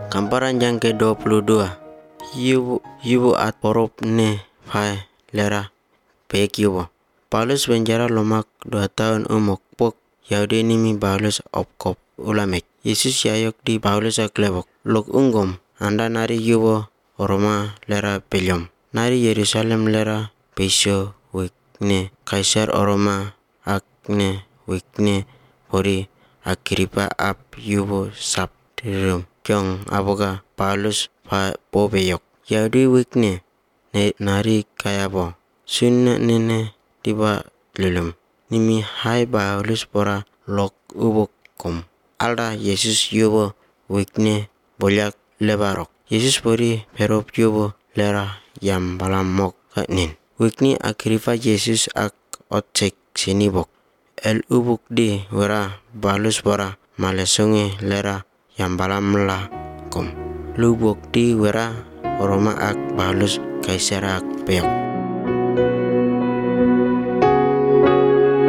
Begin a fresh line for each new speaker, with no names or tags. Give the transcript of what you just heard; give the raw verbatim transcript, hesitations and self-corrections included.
Gambaran yang ke dua puluh dua. Yubu yubu at porop ne fai lera pek yubu. Paulus penjara lomak dua tahun umuk pok Yahudi nimi Paulus opkop ulamek. Yesus yayok di Paulus aklebok. Lok unggom anda nari yubu Roma lera pelyom. Nari Yerusalem lera peso wikne Kaisar Roma akne wikne pori Agripa ap yubu sabdirum. Kyong aboga Paulus pa pobeyok. Yahudi wikne ne nari kayabo. Sunna nene tiba lulum. Nimi hai Paulus pora lok ubok kom. Alda Yesus yubo wikne bolyak lebarok. Yesus pori perop yubo lera yam balamok nin. Wikni Agripa Yesus ak otsek sinibok. El ubuk di wera Paulus pora malesonge lera yang balam la kom lubuk di wera Roma ak Paulus Kaisar ak peyok.